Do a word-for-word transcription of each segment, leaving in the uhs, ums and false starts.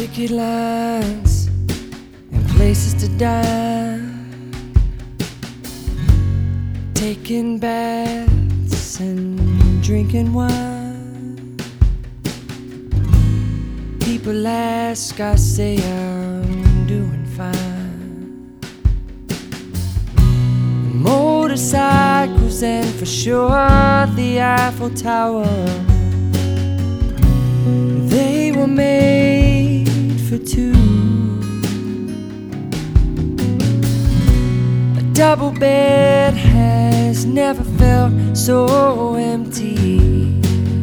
picket lines and places to dine, taking baths and drinking wine. People ask, I say I'm doing fine. Motorcycles and for sure the Eiffel Tower, they were made for two. A double bed has never felt so empty.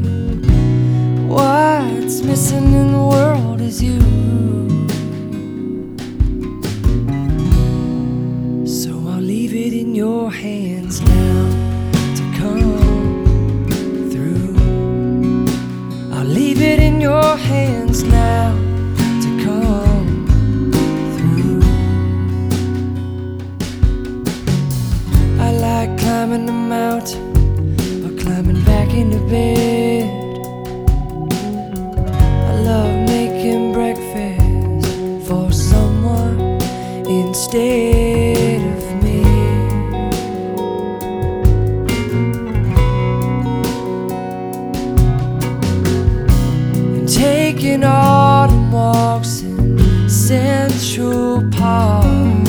What's missing in the world is you. So I'll leave it in your hands now to come through. I'll leave it in your hands now to come through. I like climbing the mountain or climbing back into bed. I love making breakfast for someone instead of me. And taking autumn walks in Central Park,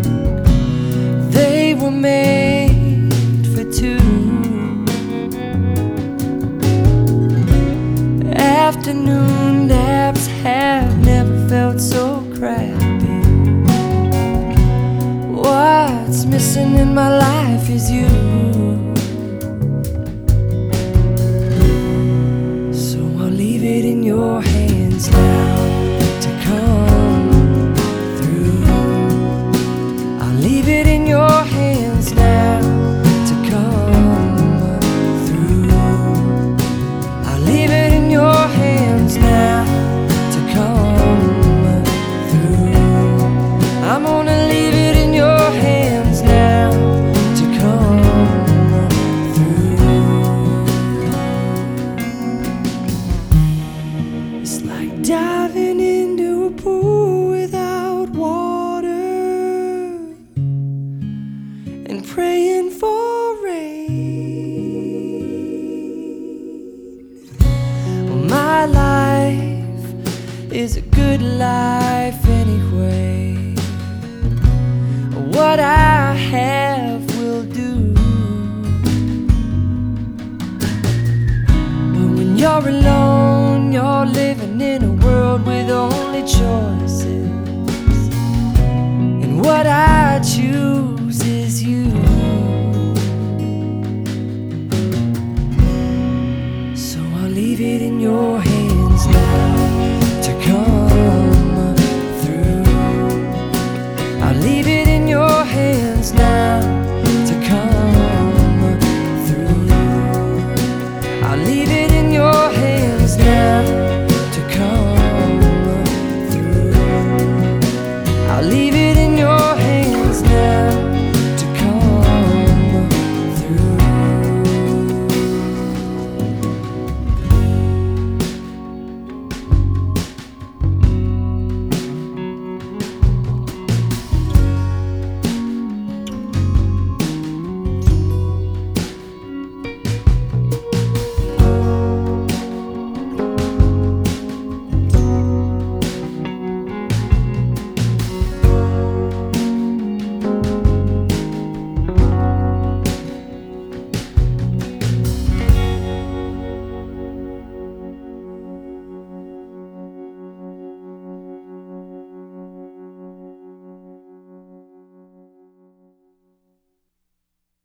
they were made for two. Afternoon naps have never felt so crappy. What's missing in my life is you. So I'll leave it in your hands now to come through. I'll leave it in your hands now to come through. I'll leave it in your hands now to come through. I'm gonna leave it in your hands now to come through. It's like diving into a pool without water and praying for rain. Well, my life is a good life anyway. What I have will do. But when you're alone, you're living in a world with only choices. And what I